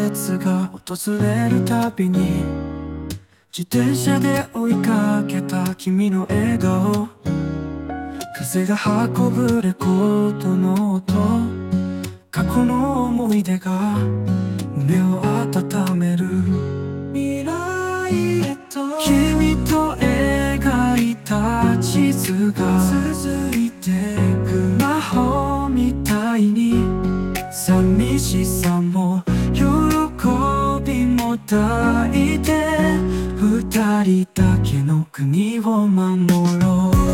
節が訪れるたびに自転車で追いかけた君の笑顔、風が運ぶレコードの音、過去の思い出が胸を温める。未来へと君と描いた地図が続いてく魔法みたいに、寂しさも喜びも抱いて二人だけの国を守ろう。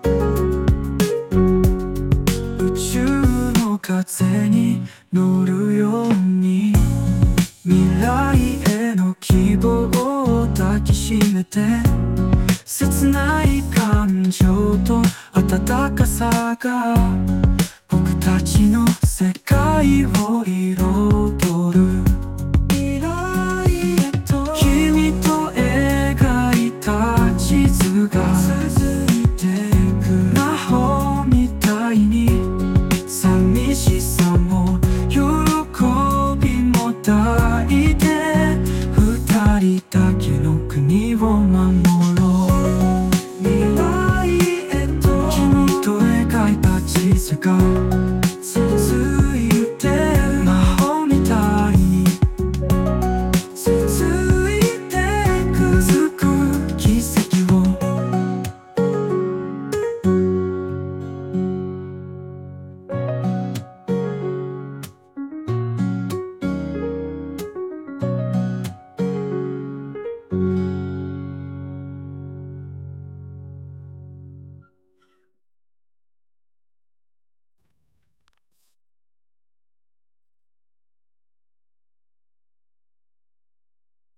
風に乗る